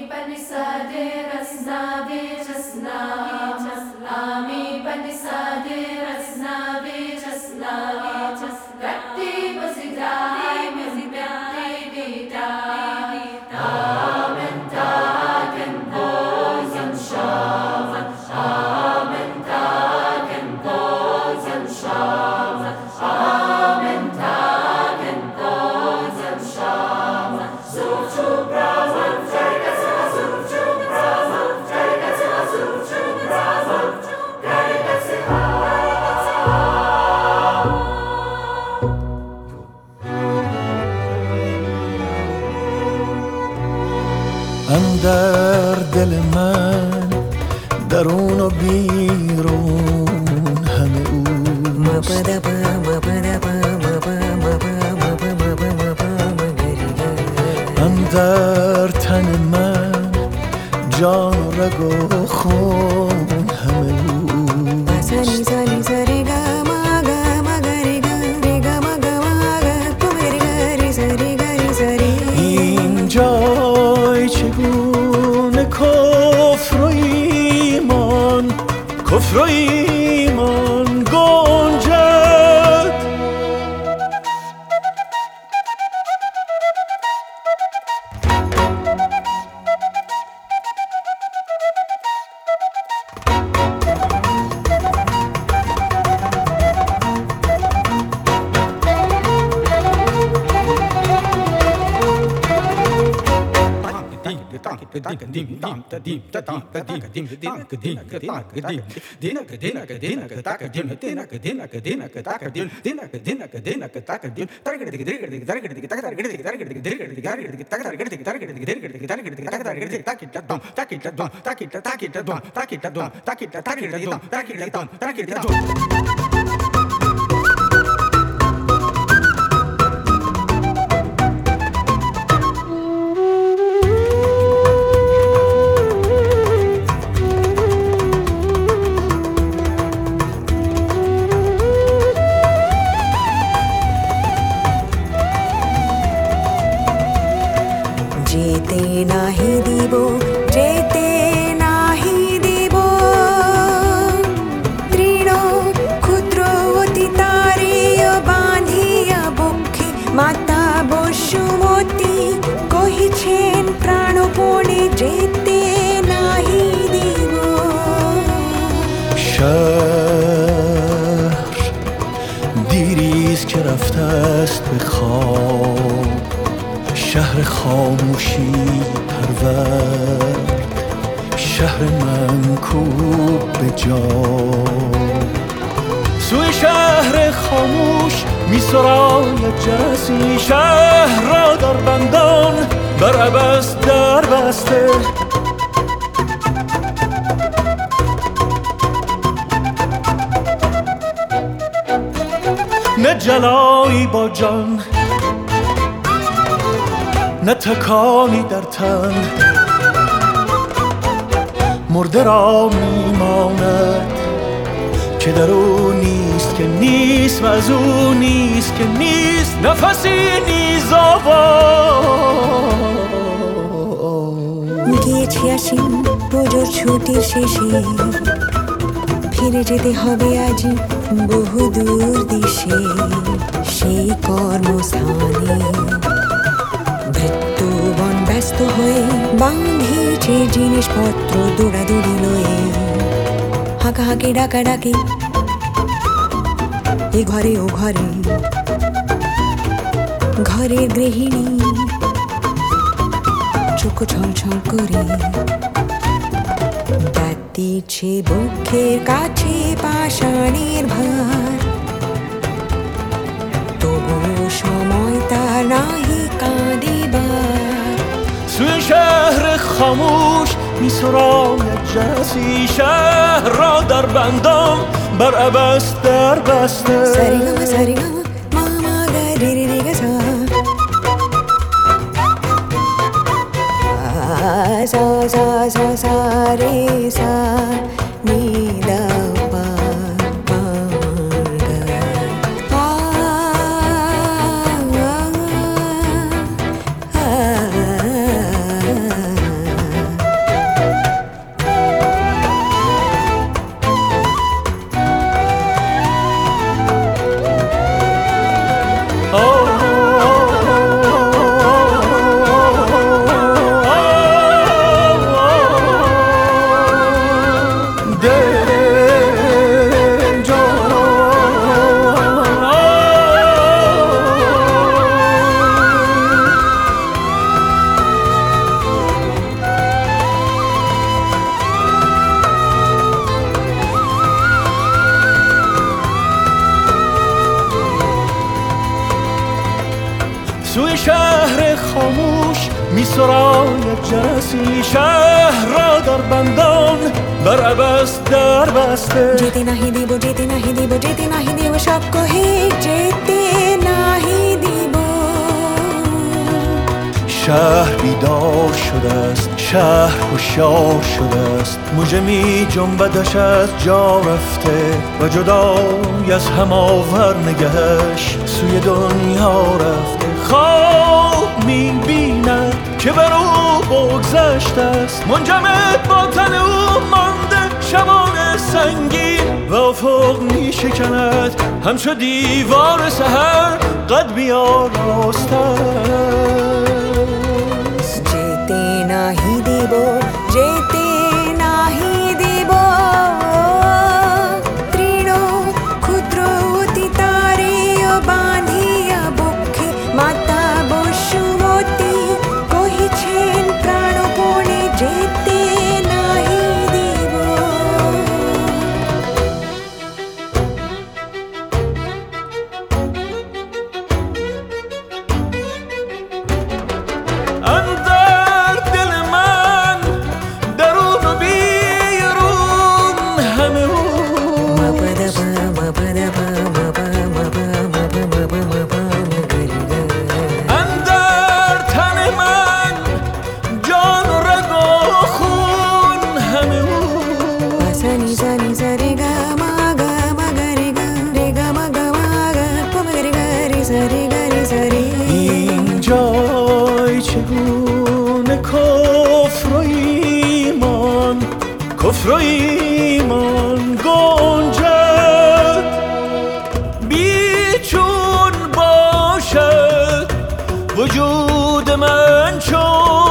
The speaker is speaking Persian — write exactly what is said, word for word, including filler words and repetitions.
اندر دل من درون و بیرون همه او اندر تن من جان و رگ و خون همه او این جای چگونه کفر و ایمان کفر و ایمان گنجد যেতে নাহি দিব যেতে নাহি দিব তৃণ ক্ষুদ্র অতি তারিয় বাঁধিয়া বক্ষে মাতা বসুমতী কহিছেন প্রাণপণে যেতে নাহি দিব شهر دیریست که رفته است به خواب شهر خاموشی پرورد شهر منکوب به جا سوی شهر خاموش می سراید جرسی شهر را در بندان بر عبث در بسته نه جلایی با جان نه تکانی در تن مرده را میماند که در او نیست که نیست و از او نیست که نیست نفسی نیز آواز গিয়েছি আসিন পুজোর ছুটির শেষে ফিরে যেতে হবে আজ বহু দূর দেশে সেই কর্মস্থানে ভৃত্যবন ব্যস্ত হয়ে বাঁধিছে জিনিসপত্র দৌড়াদৌড়ি লয়ে হাঁকাহাঁকি ডাকাডাকি এ ঘরে ও ঘরে ঘরের গৃহিণী চোখ ছলছল করে দিচ্ছে বুকের কাছে পাষাণের ভার তবু সময় তার নাহি কাঁদিবার سوی شهر خاموش می سراید جرسی شهر را در بندام بر عبث در بسته سریگما سریگما ماما گری ری گسا سا سا سا سا ری سا نی دا پا پا گا آ آ می سراید جرسی شهر را در بندان بر عبث در بسته जेते नाही देव जेते नाही देव जेते नाही देव सबको हे जेते नाही देव شهر بیدار شده است شهر هوشیار شده است موجه می جنبدش از جا رفته و جدای از هم آور نگهش سوی دنیا رفته خواب می بیند که بر او بگذشته است منجمد با تن او مانده شبان سنگین و افق می شکند همچو دیوار سحر قد بیاراسته जेते नाही देव जेते नाही देव तृणो ক্ষুদ্র অতি তারে বাঁধিয়া বক্ষে মাতা বসুমতী কহিছেন প্রাণপণে যেতে নাহি দেব اندر دل من درون و بیرون همه او اندر تن من جان و رگ و خون همه او سنی سنی سری گا ما گا ما گا ری گا ری گا ما گا ما گا پا ما گا ری گا ری سری گا ری سری این جای چگونه کفر و ایمان کفر و ایمان گنجد بیچون باشد وجود من چون